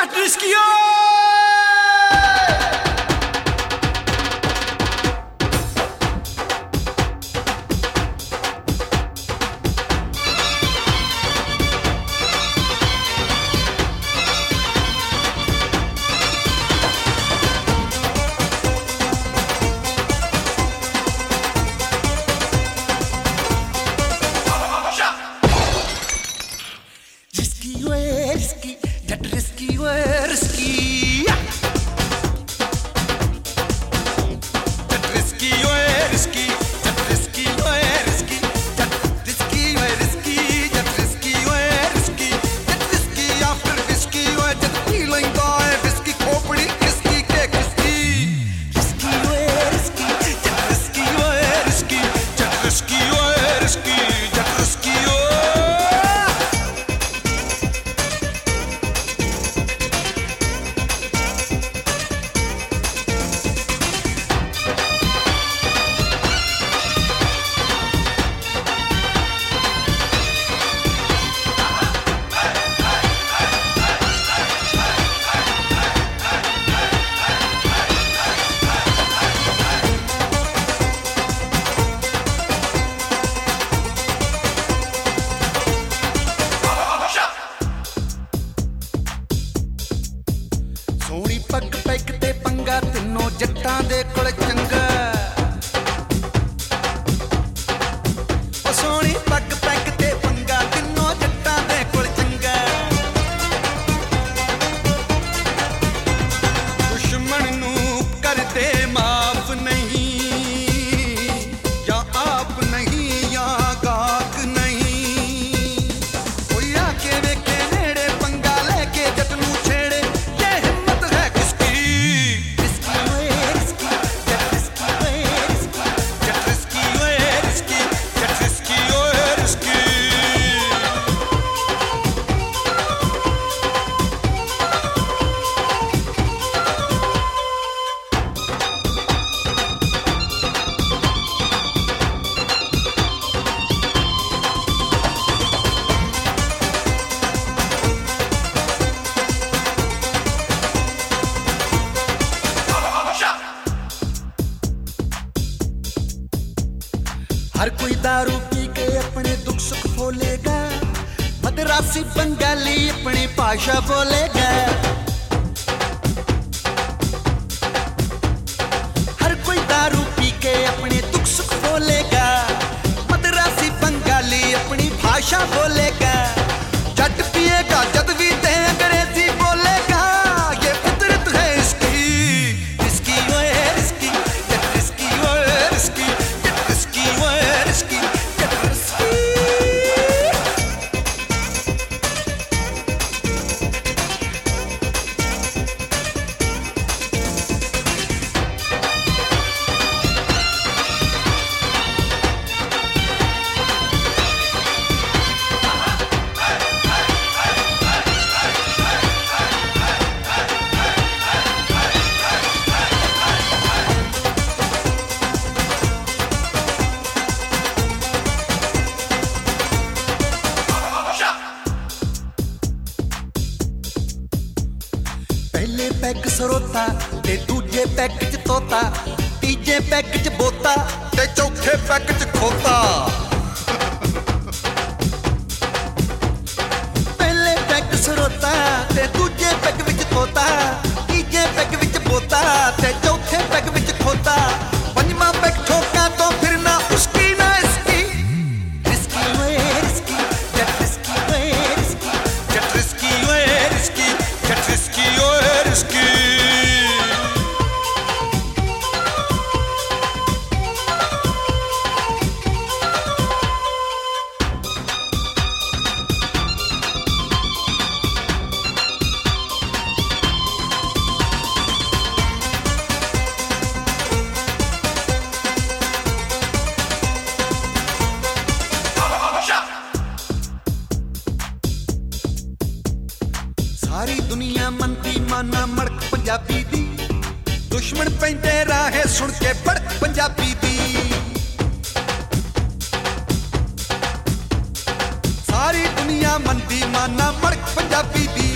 Jatt रिस्कियो risky, get risky, we're risky. Get risky, we're risky. Get risky, we're risky. Get risky, we're risky. Get risky, we're risky. Get risky after risky, we're just feeling by risky, corporate risky, get risky. Risky, we're risky. Get risky, we're risky. Get risky, we're risky. Get risky, Soni पग peg ते पंगा तिन्नों जट्टां दे कोल चंगा ओ सोनी पग peg ते पंगा तिन्नों जट्टां दे कोल चंगा दुश्मन नू करदे माफ नहीं या आप नहीं या गाक नहीं कोई आके वेखे नेड़े पंगा लेके जट नू छेड़े हर कोई दारू पी के अपने दुख सुख बोलेगा मदरासी बंगाली अपनी भाषा बोलेगा हर कोई दारू पी के अपने दुख सुख बोलेगा मदरासी बंगाली अपनी भाषा बोलेगा जट पिएगा जद भी ते अंग्रेजी बोलेगा ये फितरत है इसकी इसकी वो है इसकी इसकी वो है इसकी इसकी वो है risky, get risky. पहले पैग सरोता ते दूजे पैग च तोता तीजे पैग च बोता ते चौथे पैग च खोता पहले पैग सरोता ते दूजे पैग विच तोता तीजे पैग विच बोता ते चौथे पैग विच खोता पंजवां पैग ठोका तो फिर ना उसकी ना इसकी रिस्की वे रिस्की गेट रिस्की वे रिस्की गेट रिस्की वे रिस्की गेट रिस्की वे रिस्की सारी दुनिया मनती माना मड़क पंजाबी दी दुश्मन पैंदे राहे सुन के भड़क पंजाबी दी सारी दुनिया मनती माना मड़क पंजाबी दी